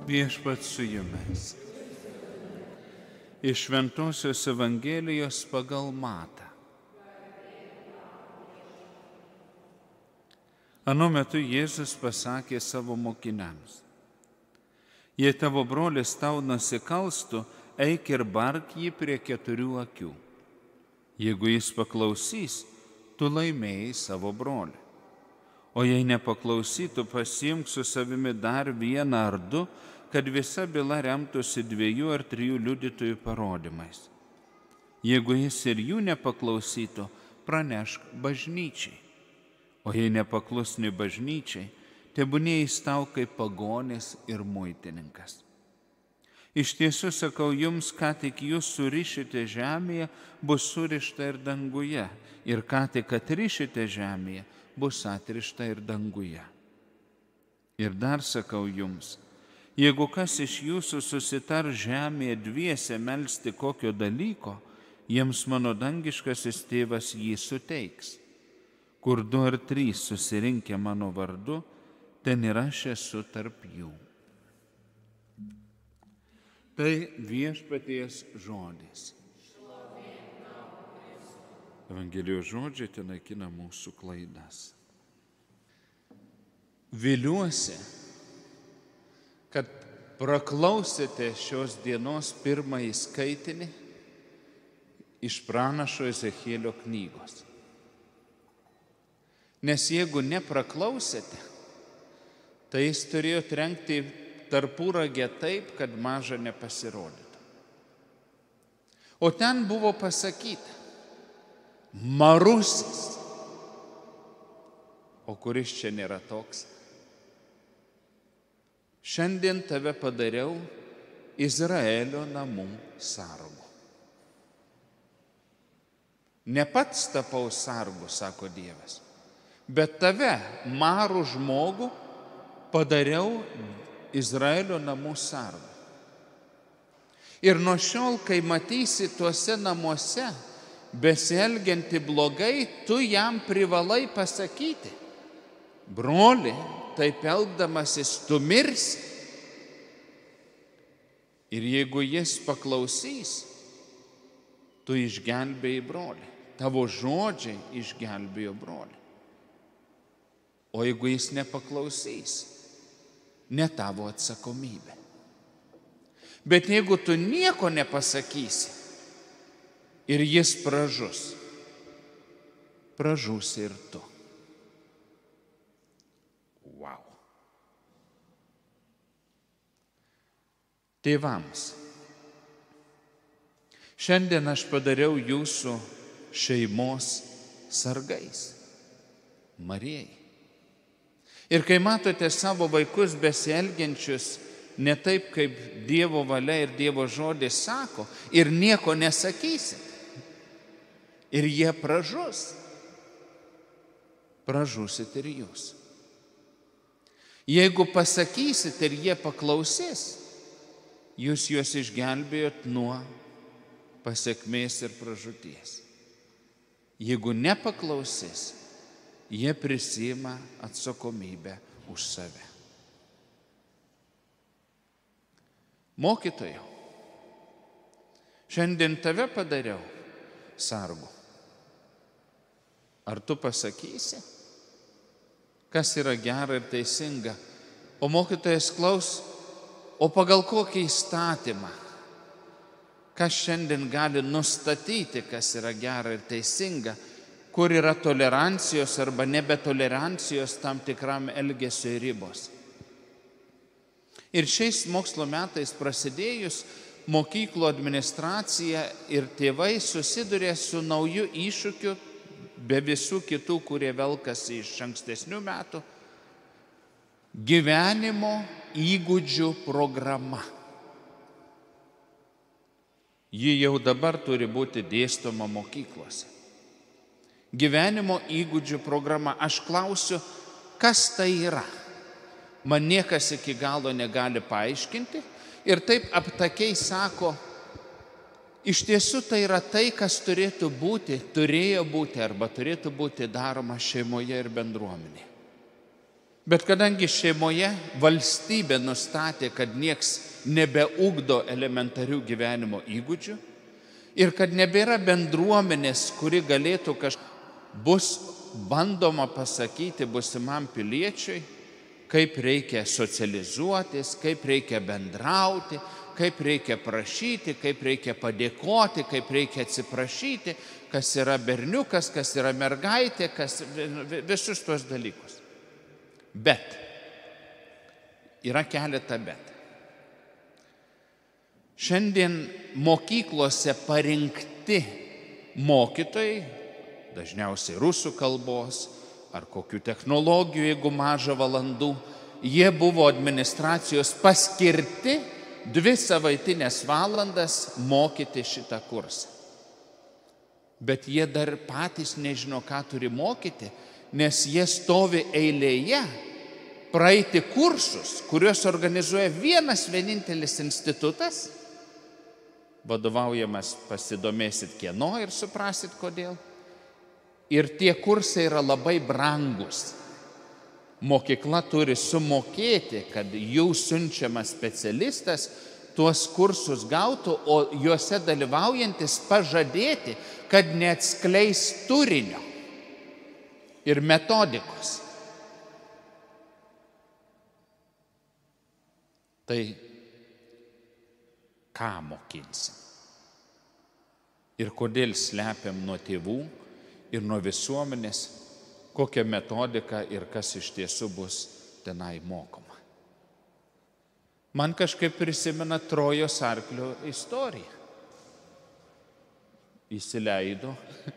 Viešpats su jumis. Iš Šventosios Evangelijos pagal Matą. Anu metu Jėzus pasakė savo mokiniams: jei tavo brolis tau nusikalstų, eik ir bark jį prie 4 akių. Jeigu jis paklausys, tu laimėjai savo brolį. O jei nepaklausytų, pasiimk su savimi dar 1 ar 2, kad visa byla remtųsi 2 ar 3 liudytojų parodymais. Jeigu jis ir jų nepaklausytų, pranešk bažnyčiai. O jei nepaklusni bažnyčiai, tebūnie jis tau kaip pagonis ir muitininkas. Iš tiesų sakau jums, ką tik jūs surišite žemėje, bus surišta ir danguje, ir ką tik atrišite žemėje, bus atrišta ir danguje. Ir dar sakau jums, jeigu kas iš jūsų susitar žemėje dviese melsti kokio dalyko, jiems mano dangiškasis tėvas jį suteiks. Kur 2 ar 3 susirinkę mano vardu, ten ir aš esu tarp jų. Tai viešpaties žodis. Evangelijos žodžiai ten naikina mūsų klaidas. Viliuosi, kad praklausėte šios dienos pirmąjį skaitinį iš pranašo Ezechielio knygos. Nes jeigu nepraklausėte, tai jis turėjo trenkti tarpuragę taip, kad maža nepasirodytų. O ten buvo pasakyta: marusis. O kuris čia nėra toks? Šiandien tave padariau Izraelio namų sargu. Ne pats tapau sargu, sako Dievas, bet tave, marų žmogų, padariau Izraelio namų sargu. Ir nuo šiol, kai matysi tuose namuose besielgianti blogai, tu jam privalai pasakyti: broli, taip elgdamasis tu mirsi. Ir jeigu jis paklausys, tu išgelbėjai brolį. Tavo žodžiai išgelbėjo brolį. O jeigu jis nepaklausys, ne tavo atsakomybė. Bet jeigu tu nieko nepasakysi ir jis pražūsi ir tu. Wow. Tėvams, šiandien aš padariau jūsų šeimos sargais, Marijai. Ir kai matote savo vaikus besielgiančius ne taip, kaip Dievo valia ir Dievo žodis sako, ir nieko nesakysit, ir jie pražūsit ir jūs. Jeigu pasakysit ir jie paklausys, jūs juos išgelbėjot nuo pasekmės ir pražūties. Jeigu nepaklausys, jie prisiima atsakomybę už save. Mokytojau, šiandien tave padariau sargu. Ar tu pasakysi, kas yra gera ir teisinga? O mokytojas klaus: o pagal kokį įstatymą? Kas šiandien gali nustatyti, kas yra gera ir teisinga? Kur yra tolerancijos arba nebetolerancijos tam tikram elgesio ribos? Ir šiais mokslo metais prasidėjus, mokyklų administracija ir tėvai susiduria su nauju iššūkiu, be visų kitų, kurie velkasi iš ankstesnių metų, gyvenimo įgūdžių programa. Ji jau dabar turi būti dėstoma mokyklose. Gyvenimo įgūdžių programa. Aš klausiu, kas tai yra? Man niekas iki galo negali paaiškinti. Ir taip aptakiai sako, iš tiesų tai yra tai, kas turėjo būti arba turėtų būti daroma šeimoje ir bendruomenėje. Bet kadangi šeimoje valstybė nustatė, kad nieks nebeugdo elementarių gyvenimo įgūdžių ir kad nebėra bendruomenės, kuri galėtų bus bandoma pasakyti būsimam piliečiui, kaip reikia socializuotis, kaip reikia bendrauti, kaip reikia prašyti, kaip reikia padėkoti, kaip reikia atsiprašyti, kas yra berniukas, kas yra mergaitė, visus tuos dalykus. Bet, yra keletą bet. Šiandien mokyklose parinkti mokytojai, dažniausiai rusų kalbos ar kokių technologijų, jeigu maža valandų, jie buvo administracijos paskirti 2 savaitinės valandas mokyti šitą kursą. Bet jie dar patys nežino, ką turi mokyti, nes jie stovi eilėje praeiti kursus, kuriuos organizuoja vienas vienintelis institutas, vadovaujamas, pasidomėsit kieno ir suprasit kodėl. Ir tie kursai yra labai brangus. Mokykla turi sumokėti, kad jų siunčiamas specialistas tuos kursus gautų, o juose dalyvaujantis pažadėti, kad neatskleis turinio ir metodikos. Tai ką mokinsim? Ir kodėl slepiam nuo tėvų ir nuo visuomenės, kokią metodiką ir kas iš tiesų bus tenai mokoma? Man kažkaip prisimena Trojos arklio istoriją. Įsileido,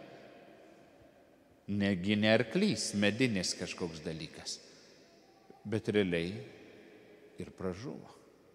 negi ne arklys, medinis kažkoks dalykas, bet realiai ir pražuvo.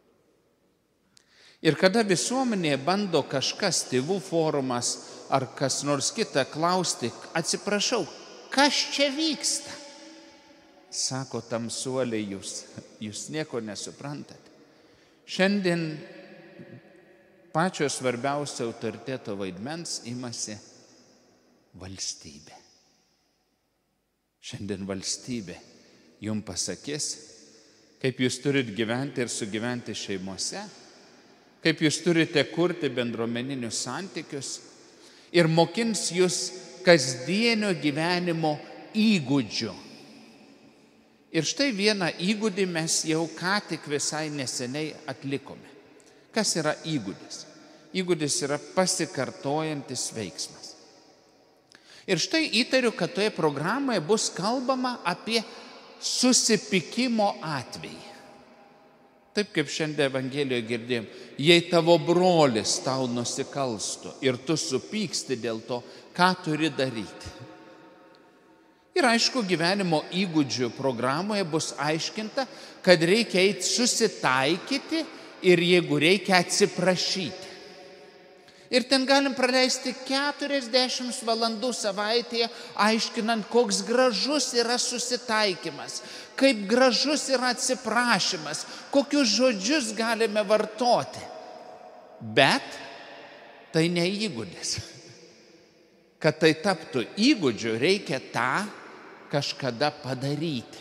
Ir kada visuomenėje bando kažkas, tėvų forumas ar kas nors kita klausti, atsiprašau, kas čia vyksta? Sako tamsuoliai, jūs nieko nesuprantate. Šiandien pačio svarbiausio autoriteto vaidmens imasi valstybė. Šiandien valstybė jums pasakys, kaip jūs turit gyventi ir sugyventi šeimose, kaip jūs turite kurti bendruomeninius santykius ir mokins jūs kasdienio gyvenimo įgūdžių. Ir štai vieną įgūdį mes jau ką tik visai neseniai atlikome. Kas yra įgūdis? Įgūdis yra pasikartojantis veiksmas. Ir štai įtariu, kad toje programoje bus kalbama apie susipykimo atvejį. Taip kaip šiandien Evangelijoje girdėjom, jei tavo brolis tau nusikalstų ir tu supyksti dėl to, ką turi daryti. Ir aišku, gyvenimo įgūdžių programoje bus aiškinta, kad reikia eiti susitaikyti ir jeigu reikia atsiprašyti. Ir ten galim praleisti 40 valandų savaitėje, aiškinant, koks gražus yra susitaikymas, kaip gražus yra atsiprašymas, kokius žodžius galime vartoti. Bet tai ne įgūdis. Kad tai taptų įgūdžiu, reikia tą kažkada padaryti.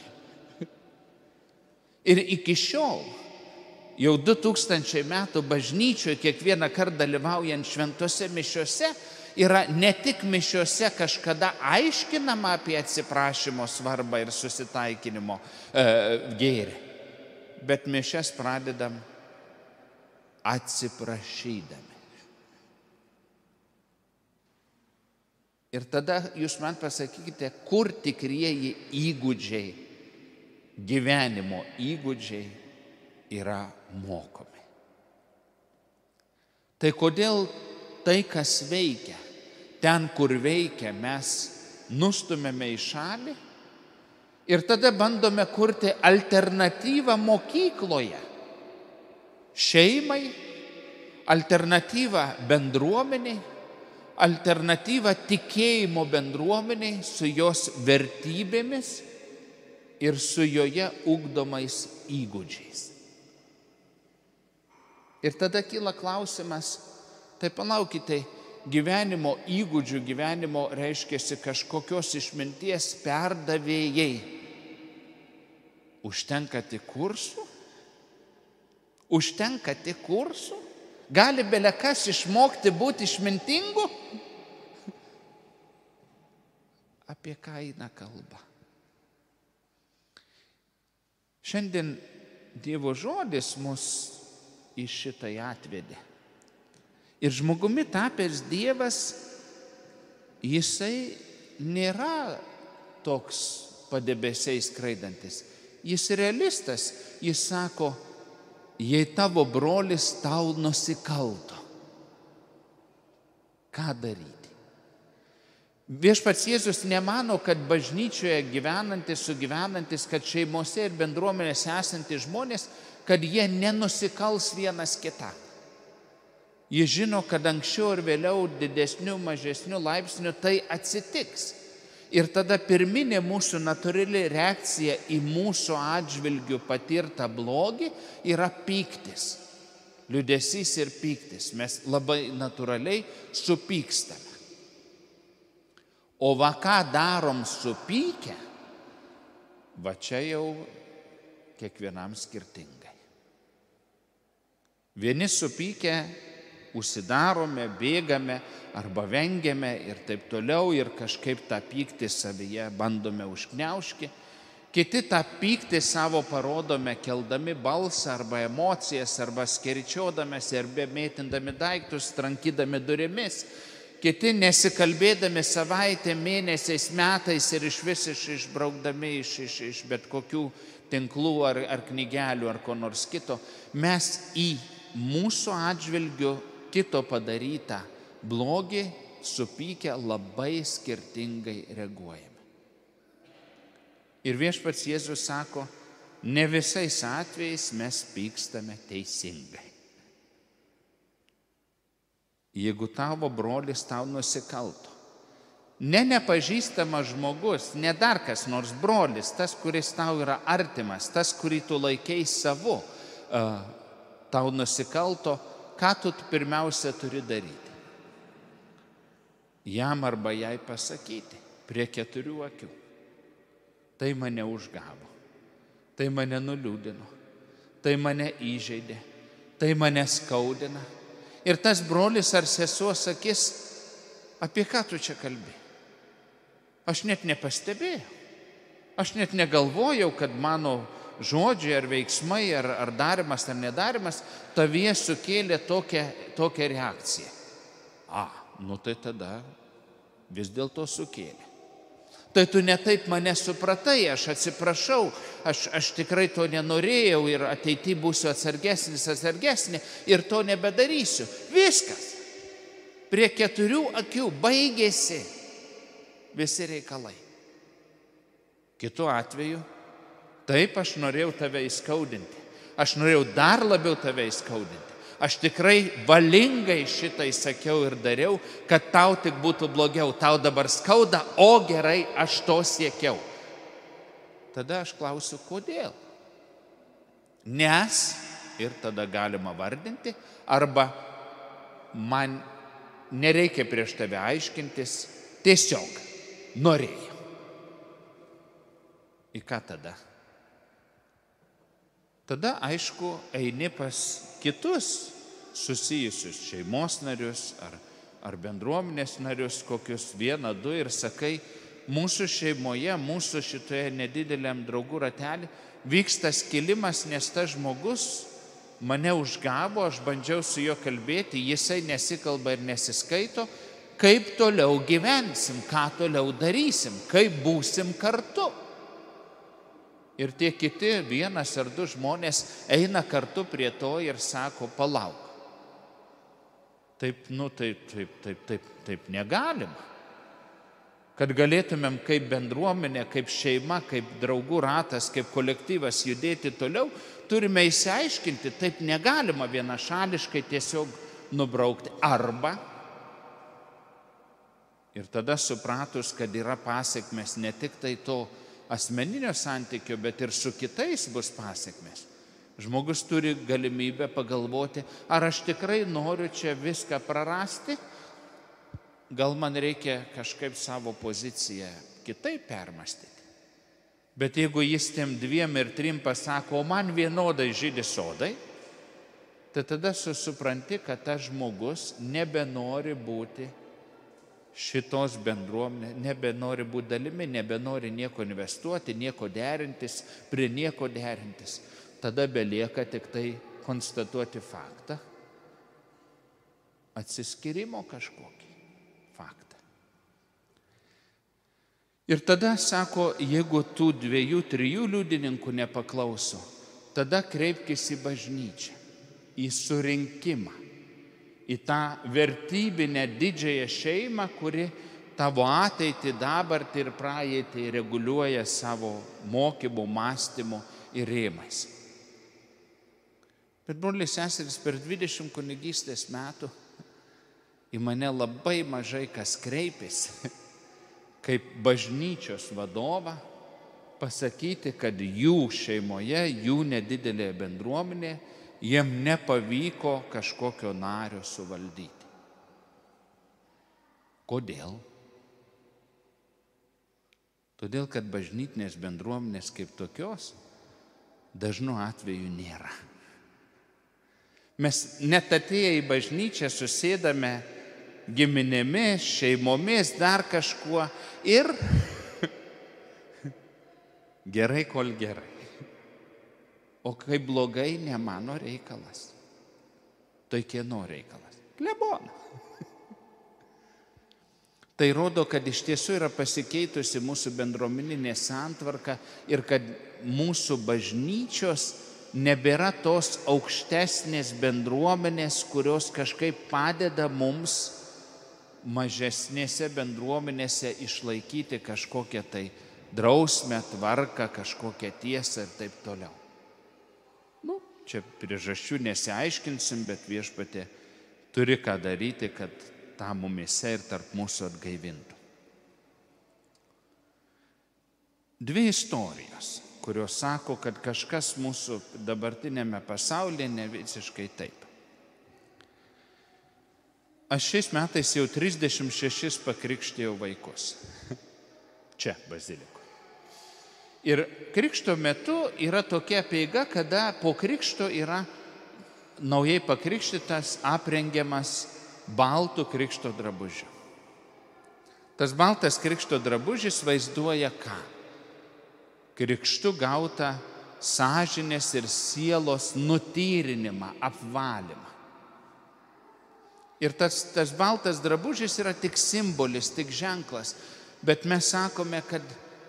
Ir iki šiol, jau 2000 metų bažnyčioje, kiekvieną kartą dalyvaujant šventose mišiose, yra ne tik mišiose kažkada aiškinama apie atsiprašymo svarbą ir susitaikinimo gėrį, bet mišias pradedam atsiprašydami. Ir tada jūs man pasakykite, kur tikrieji įgūdžiai, gyvenimo įgūdžiai yra mokomi. Tai kodėl tai, kas veikia, ten, kur veikia, mes nustumėme į šalį ir tada bandome kurti alternatyvą mokykloje, šeimai, alternatyvą bendruomeniai, alternatyvą tikėjimo bendruomeniai su jos vertybėmis ir su joje ugdomais įgūdžiais. Ir tada kyla klausimas, tai palaukite, gyvenimo įgūdžių, gyvenimo reiškiasi kažkokios išminties perdavėjai. Užtenka tik kursų? Užtenka tik kursų? Gali belekas išmokti būti išmintingu? Apie ką eina kalba? Šiandien Dievo žodis mus į šitai atvedė. Ir žmogumi tapęs Dievas, jisai nėra toks padebesiais skraidantis. Jis realistas, jis sako, jei tavo brolis tau nusikalto, ką daryti? Viešpats Jėzus nemano, kad bažnyčioje sugyvenantis, kad šeimose ir bendruomenėse esantys žmonės, kad jie nenusikals vienas kitam. Jis žino, kad anksčiau ir vėliau didesnių, mažesnių laipsnių tai atsitiks. Ir tada pirminė mūsų natūrali reakcija į mūsų atžvilgių patirtą blogį yra pyktis. Liūdesys ir pyktis. Mes labai natūraliai supykstame. O va ką darom supykę, va čia jau kiekvienam skirtingai. Vieni supykę užsidarome, bėgame arba vengiame ir taip toliau ir kažkaip tą pyktį savyje bandome užgniaužti. Kiti tą pyktį savo parodome keldami balsą arba emocijas, arba skerčiodamės, arba mėtindami daiktus, trankydami durimis. Kiti nesikalbėdami savaitę, mėnesiais, metais ir išvis išbraukdami iš bet kokių tinklų ar knygelių ar ko nors kito, mes į mūsų atžvilgių kito padarytą blogį supykę labai skirtingai reaguojame. Ir viešpats Jėzus sako, ne visais atvejais mes pykstame teisingai. Jeigu tavo brolis tau nusikalto, ne nepažįstamas žmogus, ne dar kas nors brolis, tas, kuris tau yra artimas, tas, kurį tu laikei savu, tau nusikalto, ką tu pirmiausia turi daryti? Jam arba jai pasakyti prie 4 akių. Tai mane užgavo, tai mane nuliūdino, tai mane įžeidė, tai mane skaudina. Ir tas brolis ar sesuo sakys, apie ką tu čia kalbi? Aš net nepastebėjau. Aš net negalvojau, kad mano žodžiai ar veiksmai, ar darimas ar nedarimas tavyje sukėlė tokią reakciją. Tai tada vis dėlto sukėlė. Tai tu ne taip mane supratai, aš atsiprašau, aš tikrai to nenorėjau ir ateityje būsiu atsargesnė ir to nebedarysiu. Viskas. Prie 4 akių baigėsi visi reikalai. Kitu atveju, taip aš norėjau tave įskaudinti. Aš norėjau dar labiau tave įskaudinti. Aš tikrai valingai šitai sakiau ir dariau, kad tau tik būtų blogiau. Tau dabar skauda, o gerai, aš to siekiau. Tada aš klausiu, kodėl? Nes, ir tada galima vardinti, arba man nereikia prieš tave aiškintis, tiesiog norėjau. Į ką tada? Tada, aišku, eini pas kitus susijusius šeimos narius ar bendruomenės narius, kokius 1-2 ir sakai, mūsų šeimoje, mūsų šitoje nedideliam draugų ratelį vyksta skilimas, nes tas žmogus mane užgavo, aš bandžiau su juo kalbėti, jisai nesikalba ir nesiskaito, kaip toliau gyvensim, ką toliau darysim, kaip būsim kartu. Ir tie kiti 1 ar 2 žmonės eina kartu prie to ir sako, palauk. Taip negalima. Kad galėtumėm kaip bendruomenė, kaip šeima, kaip draugų ratas, kaip kolektyvas judėti toliau, turime išsiaiškinti, taip negalima vienašališkai tiesiog nubraukti. Arba, ir tada supratus, kad yra pasekmės ne tik tai to asmeninio santykio, bet ir su kitais bus pasekmės. Žmogus turi galimybę pagalvoti, ar aš tikrai noriu čia viską prarasti, gal man reikia kažkaip savo poziciją kitaip permastyti. Bet jeigu jis tiem 2 ir 3 pasako, o man vienodai žydi sodai, tai tada supranti, kad tas žmogus nebenori būti šitos bendruomenės, nebenori būti dalimi, nebenori nieko investuoti, nieko derintis, prie nieko derintis. Tada belieka tik tai konstatuoti faktą, atsiskyrimo kažkokį faktą. Ir tada sako, jeigu tų 2-3 liudininkų nepaklauso, tada kreipkis į bažnyčią, į surinkimą, į tą vertybinę didžiąją šeimą, kuri tavo ateitį, dabartį ir praeitį reguliuoja savo mokymų, mąstymų ir rėmais. Bet broliai seserys, per 20 kunigystės metų į mane labai mažai kas kreipėsi, kaip bažnyčios vadovą, pasakyti, kad jų šeimoje, jų nedidelėje bendruomenėje, jiem nepavyko kažkokio nario suvaldyti. Kodėl? Todėl, kad bažnytinės bendruomenės kaip tokios dažnu atveju nėra. Mes net atėję į bažnyčią susėdame giminėmis, šeimomis, dar kažkuo ir gerai, kol gerai. O kai blogai, ne mano reikalas. Tai kieno reikalas? Klebono. Tai rodo, kad iš tiesų yra pasikeitusi mūsų bendruomeninė santvarka ir kad mūsų bažnyčios nebėra tos aukštesnės bendruomenės, kurios kažkaip padeda mums mažesnėse bendruomenėse išlaikyti kažkokią tai drausmę, tvarką, kažkokią tiesą ir taip toliau. Čia priežasčių nesiaiškinsim, bet Viešpatie turi ką daryti, kad tą mumyse ir tarp mūsų atgaivintų. 2 istorijos, kurios sako, kad kažkas mūsų dabartinėme pasaulyje ne visiškai taip. Aš šiais metais jau 36 pakrikštijau vaikus. Čia baziliko. Ir krikšto metu yra tokia apeiga, kada po krikšto yra naujai pakrikštytas aprengiamas baltų krikšto drabužiu. Tas baltas krikšto drabužis vaizduoja ką? Krikštu gautą sąžinės ir sielos nutyrinimą, apvalymą. Ir tas baltas drabužis yra tik simbolis, tik ženklas, bet mes sakome, kad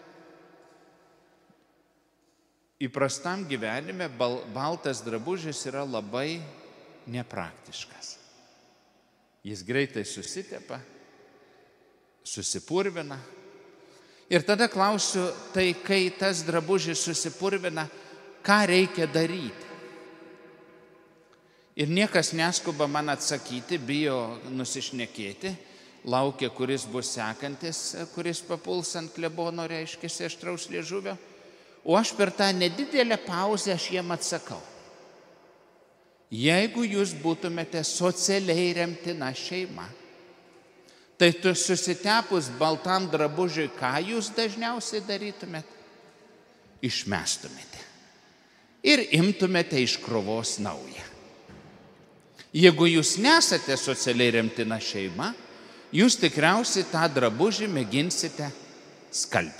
įprastam gyvenime baltas drabužis yra labai nepraktiškas. Jis greitai susitepa, susipurvina. Ir tada klausiu, tai kai tas drabužis susipurvina, ką reikia daryti? Ir niekas neskuba man atsakyti, bijo nusišnekėti, laukia, kuris bus sekantis, kuris papuls ant klebono, reiškiasi aštraus liežuvio. O aš per tą nedidelę pauzę aš jiem atsakau. Jeigu jūs būtumėte socialiai remtina šeima, tai tu susitepus baltam drabužiui, ką jūs dažniausiai darytumėt? Išmestumėte. Ir imtumėte iš krovos naują. Jeigu jūs nesate socialiai remtina šeima, jūs tikriausiai tą drabužį mėginsite skalbti.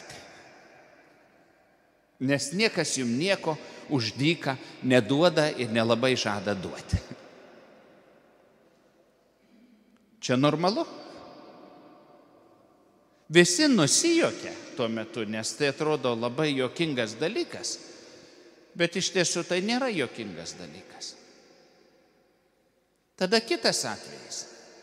Nes niekas jums nieko už dyką neduoda ir nelabai žada duoti. Čia normalu. Visi nusijuokia tuo metu, nes tai atrodo labai juokingas dalykas, bet iš tiesų tai nėra juokingas dalykas. Tada kitas atvejis.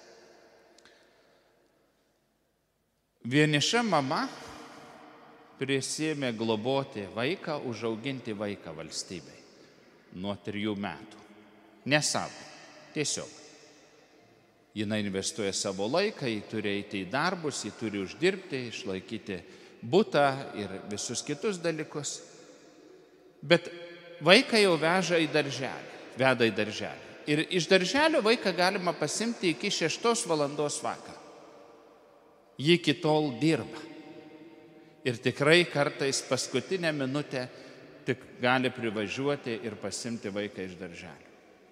Vieniša mama prisėmė globoti vaiką, užauginti vaiką valstybei nuo 3 metų. Ne savo, tiesiog. Jis investuoja savo laiką, jis turi eiti į darbus, jis turi uždirbti, išlaikyti butą ir visus kitus dalykus. Bet vaiką jau veda į darželį. Ir iš darželio vaiką galima pasimti iki 6 valandos vakaro. Ji iki tol dirba. Ir tikrai kartais paskutinę minutę tik gali privažiuoti ir pasimti vaiką iš darželio.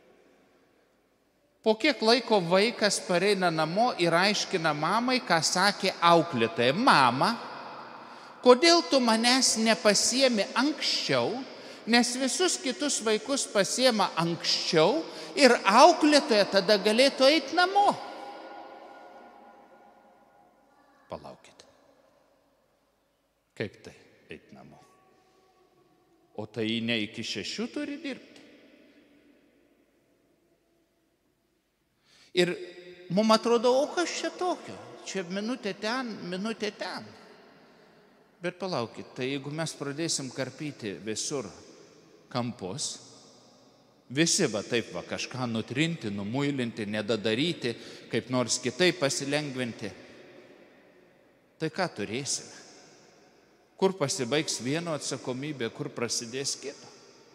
Po kiek laiko vaikas pareina namo ir aiškina mamai, ką sakė auklėtoja. Mama, kodėl tu manęs nepasiemi anksčiau, nes visus kitus vaikus pasiema anksčiau ir auklėtoja tada galėtų eiti namo. Palaukite. Kaip tai eiti namo? O tai ne iki 6 turi dirbti. Ir mums atrodo, o kas čia tokio? Čia minutė ten, minutė ten. Bet palaukit, tai jeigu mes pradėsim karpyti visur kampus, visi taip kažką nutrinti, numuilinti, nedadaryti, kaip nors kitaip pasilengvinti, tai ką turėsime? Kur pasibaigs vieno atsakomybė, kur prasidės kito?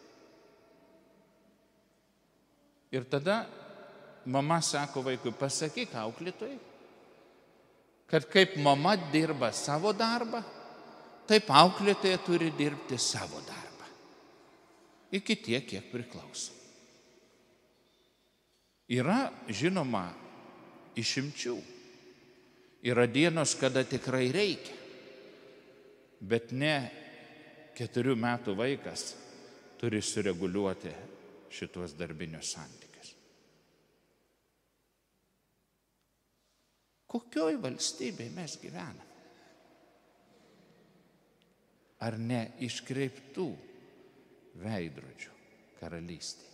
Ir tada mama sako vaikui, pasakyk auklėtojai, kad kaip mama dirba savo darbą, taip auklėtoja turi dirbti savo darbą. Iki tiek, kiek priklauso. Yra, žinoma, išimčių. Yra dienos, kada tikrai reikia. Bet ne 4 metų vaikas turi sureguliuoti šitos darbinius santykius. Kokioj valstybėje mes gyvename? Ar ne iškreiptų veidrodžių karalystė?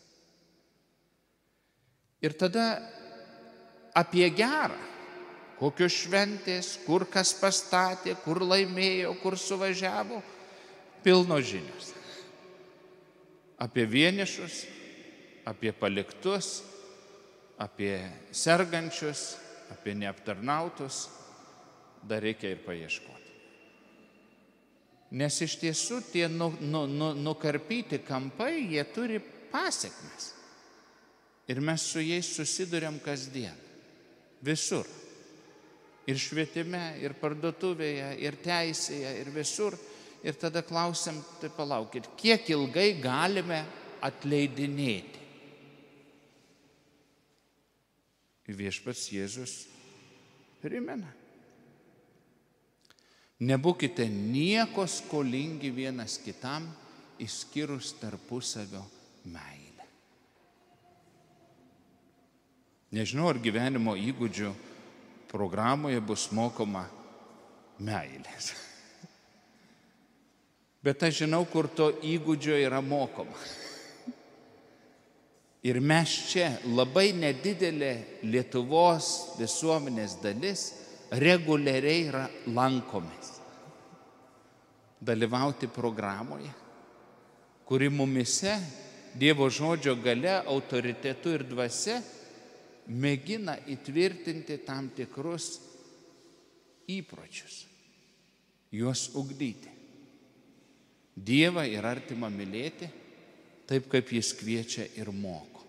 Ir tada apie gerą, kokios šventės, kur kas pastatė, kur laimėjo, kur suvažiavo, pilno žinios. Apie vienišus, apie paliktus, apie sergančius, apie neaptarnautus, dar reikia ir paieškoti. Nes iš tiesų tie nukarpyti kampai, jie turi pasekmes. Ir mes su jais susiduriam kasdien, visur. Ir švietime, ir parduotuvėje, ir teisėje, ir visur. Ir tada klausiam, tai palaukit, kiek ilgai galime atleidinėti? Ir viešpats Jėzus primena. Nebūkite nieko skolingi vienas kitam, išskyrus tarpusavio meilę. Nežinau, ar gyvenimo įgūdžių programoje bus mokoma meilės. Bet aš žinau, kur to įgūdžio yra mokoma. Ir mes čia labai nedidelė Lietuvos visuomenės dalis reguliariai lankomės. Dalyvauti programoje, kuri mumise Dievo žodžio galia, autoritetu ir dvasia mėgina įtvirtinti tam tikrus įpročius, juos ugdyti. Dievą ir artimą mylėti, taip kaip jis kviečia ir moko.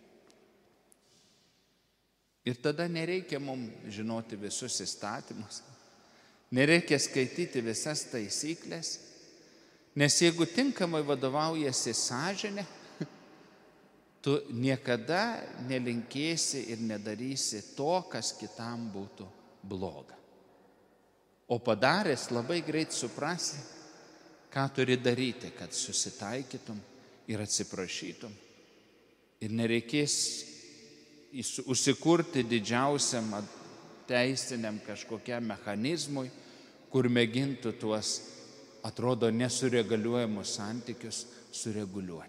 Ir tada nereikia mums žinoti visus įstatymus, nereikia skaityti visas taisyklės, nes jeigu tinkamai vadovaujasi sąžinė, tu niekada nelinkėsi ir nedarysi to, kas kitam būtų bloga. O padaręs labai greit suprasi, ką turi daryti, kad susitaikytum ir atsiprašytum. Ir nereikės užsikurti didžiausiam teisiniam kažkokiam mechanizmui, kur mėgintų tuos, atrodo, nesureguliuojamus santykius sureguliuoti.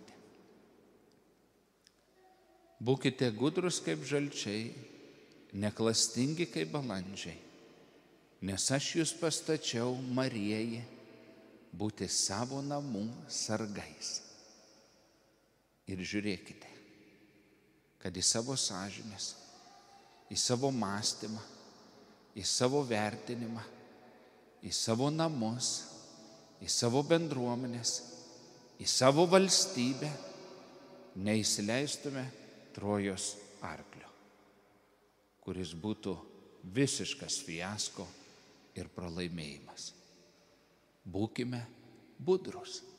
Būkite gudrus kaip žalčiai, neklastingi kaip balandžiai, nes aš jūs pastačiau, Marieji, būti savo namų sargais. Ir žiūrėkite, kad į savo sąžinės, į savo mąstymą, į savo vertinimą, į savo namus, į savo bendruomenės, į savo valstybę neįsileistume Trojos arklio, kuris būtų visiškas fiasko ir pralaimėjimas. Būkime budrus.